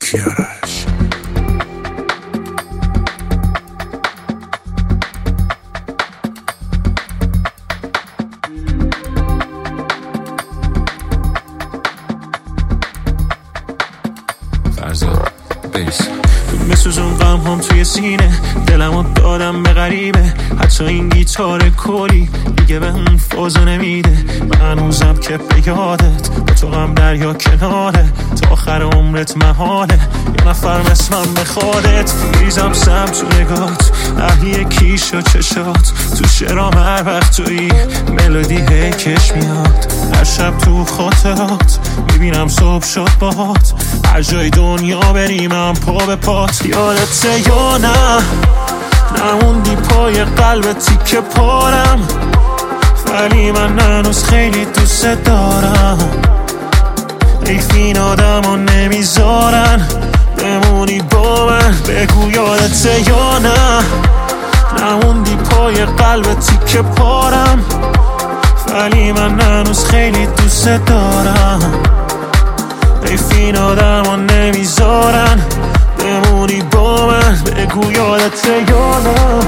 کیارش. فرزاد بیس بسوزون غم هم توی سینه، دلمو دادم به غریبه، حتی این گیتار کلی دیگه به اون فازو نمیده. من هنوزم که به یادت با تو غم دریا کناره، تا آخر عمرت محاله یه نفر مثلم بخوادت. میریزم سم تو نگات، اهلی کیش و چشات، تو شعرام هر وقت توی ملودی کش میاد. هر شب تو خاطرات میبینم صبح شد باهات، هر جای دنیا بریم من پا به پات. یادته یا نه نموندی پای قلب تیکه پارم، ولی من هنوز خیلی دوست دارم. حیف این آدم ها نمیذارن بمونی با من. بگو یادته یا نه نموندی پای قلب تیکه پارم، ولی من هنوز خیلی دوست دارم. حیف این آدم ها نمیذارن بمونی با من. بگو یادته یا نه.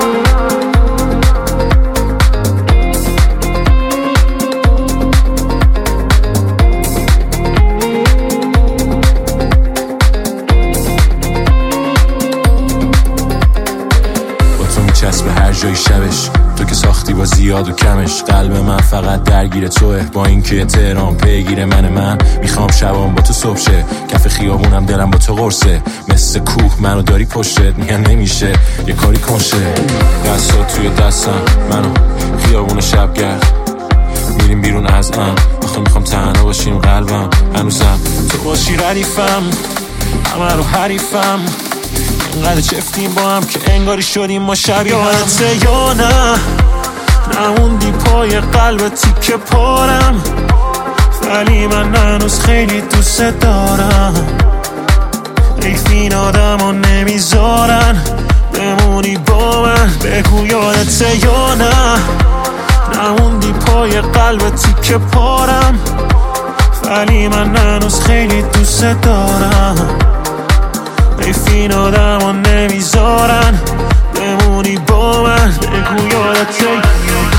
چسب هر جای شبش، تو که ساختی با زیاد و کمش. قلب من فقط درگیر توه، با اینکه تهران پیگیر من میخوام شبام با تو صبح شه. کف خیابونم دلم با تو قرصه، مثل کوه منو داری پشتت. میگن نمیشه یه کاری کنشه. دستا توی دستم منو خیابون شبگرد، میریم بیرون از آخه میخوام تنها باشیم. قلبم هنوزم تو باشی ردیفم، همه رو حریفم. اینقدر چفتیم با هم که انگاری شدیم ما شبیه هم. یادته یا نه نموندی پای قلب تیکه پارم، ولی من هنوز خیلی دوست دارم. حیف این آدم ها نمیذارن بمونی با من. بگو یادته یا نه نموندی پای قلب تیکه پارم، ولی من هنوز خیلی دوست دارم. حیف این آدم ها نمیذارن بمونی با من. بگو یادته